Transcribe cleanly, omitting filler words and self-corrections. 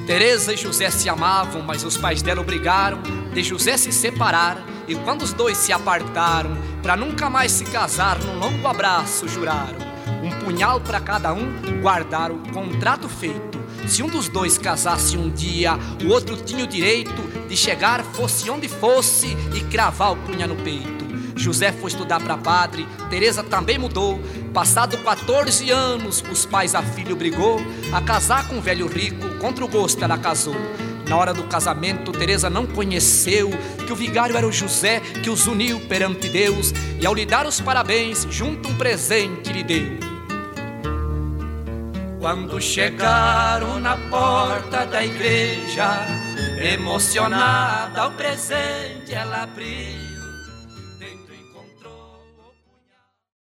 Teresa e José se amavam, mas os pais dela obrigaram de José se separar. E quando os dois se apartaram, pra nunca mais se casar, num longo abraço juraram. Um punhal pra cada um, guardaram o contrato feito. Se um dos dois casasse um dia, o outro tinha o direito de chegar, fosse onde fosse, e cravar o punhal no peito. José foi estudar pra padre, Teresa também mudou. Passado 14 anos, os pais a filho brigou a casar com um velho rico, contra o gosto ela casou. Na hora do casamento, Teresa não conheceu que o vigário era o José, que os uniu perante Deus, e ao lhe dar os parabéns, junto um presente lhe deu. Quando chegaram na porta da igreja, emocionada ao presente ela abriu.